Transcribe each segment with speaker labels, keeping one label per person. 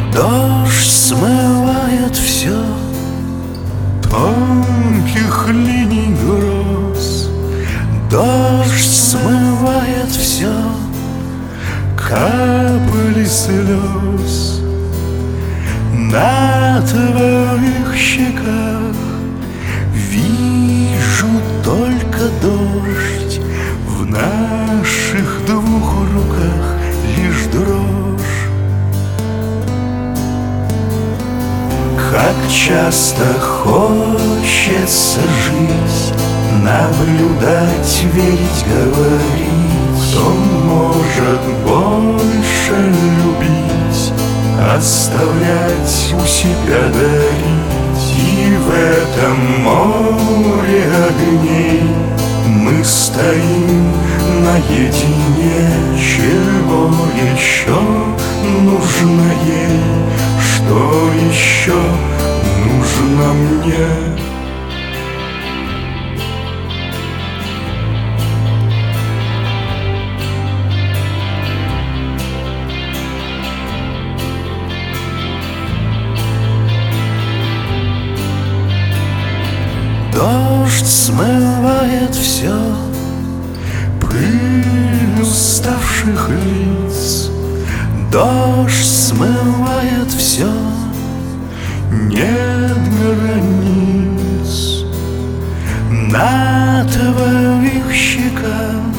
Speaker 1: Дождь смывает все тонких линий гроз. Дождь смывает все капли слез. На твоих щеках вижу только дождь, в наших двух руках лишь дрожь. Как часто хочется жить, наблюдать, верить, говорить. Кто может больше любить, оставлять, у себя дарить? И в этом море огней мы стоим наедине. Чего еще нужно ей? Что еще нужно мне? Дождь смывает все, пыль уставших лиц. Дождь смывает все, нет границ. На твоих щеках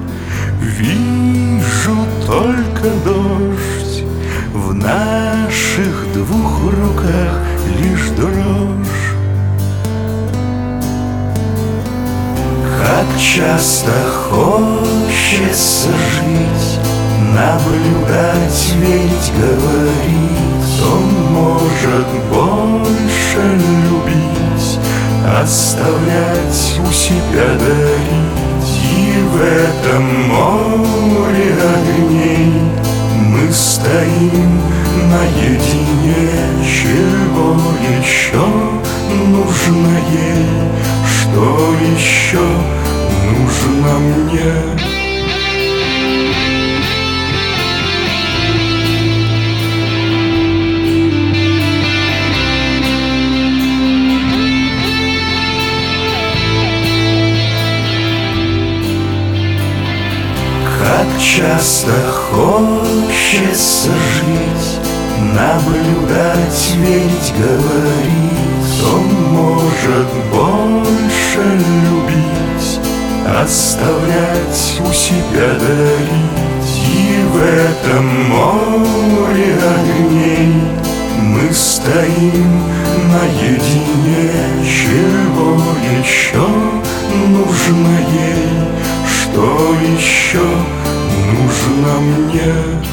Speaker 1: вижу только дождь, в наших двух руках лишь дрожь. Как часто хочется жить, наблюдать, верить, говорить. Кто может больше любить, оставлять, у себя дарить? И в этом море огней мы стоим наедине. Чего еще нужно ей? Что еще нужно мне? Как часто хочется жить, наблюдать, верить, говорить. Кто может больше любить, оставлять, у себя дарить? И в этом море огней мы стоим наедине. Чего еще нужно ей? Что еще нужно мне?